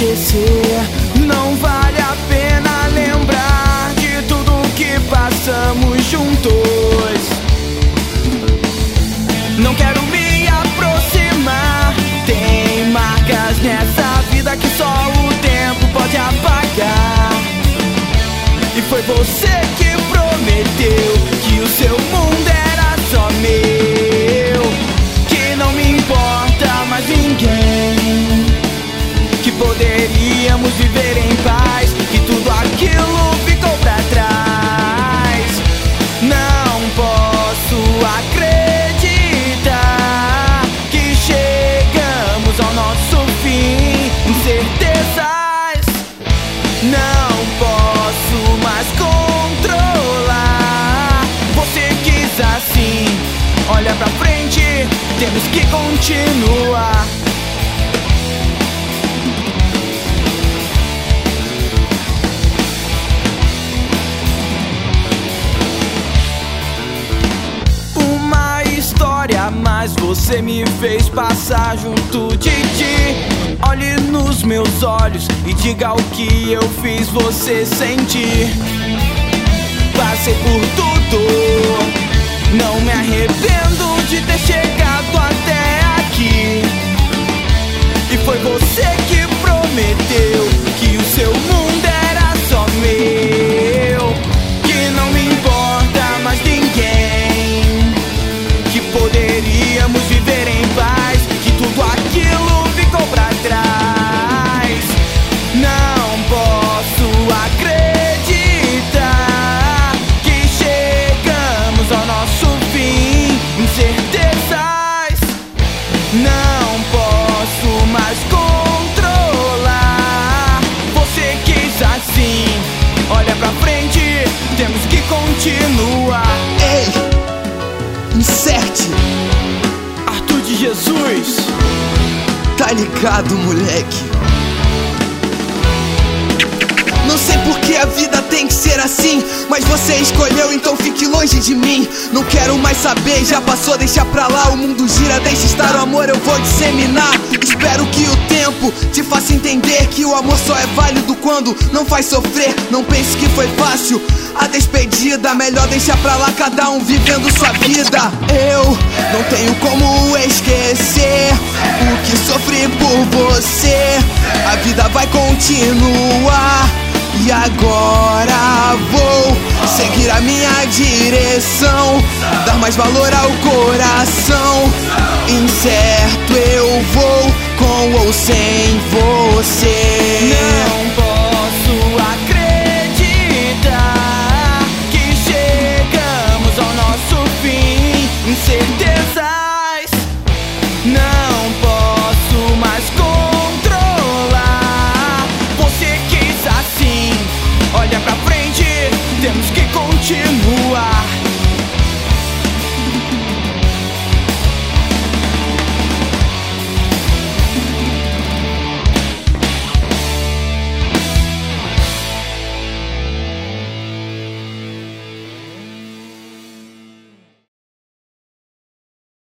esquecer. Não vale a pena lembrar de tudo que passamos juntos. Não quero me aproximar. Tem marcas nessa vida que só o tempo pode apagar. E foi você que prometeu que o seu mundo era só meu, que não me importa mais ninguém, que poderíamos viver em paz, que tudo aquilo ficou pra trás. Não posso acreditar que chegamos ao nosso fim. Incertezas, não posso mais controlar. Você quis assim, olha pra frente, temos que continuar. Uma história, mas você me fez passar junto de ti. Olhe nos meus olhos e diga o que eu fiz você sentir. Passei por tudo, não me arrependo de ter chegado até aqui. E foi você que prometeu que o seu mundo era só meu, que não me importa mais ninguém, que poderíamos viver em paz, que tudo aquilo ficou pra trás. Não posso acreditar que chegamos ao nosso fim. Incertezas, não posso mais controlar. Você quis assim, olha pra frente, temos que continuar. Ei, inserte, Arthur de Jesus, tá ligado, moleque? Não sei por que a vida tem que ser assim, mas você escolheu, então fique longe de mim. Não quero mais saber, já passou, deixa pra lá. O mundo gira, deixa estar, o amor eu vou disseminar. Espero que o tempo te faça entender que o amor só é válido quando não faz sofrer. Não pense que foi fácil a despedida, melhor deixar pra lá, cada um vivendo sua vida. Eu não tenho como esquecer o que sofri por você. A vida vai continuar e agora vou seguir a minha direção, dar mais valor ao coração. Incerto eu vou, com ou sem você.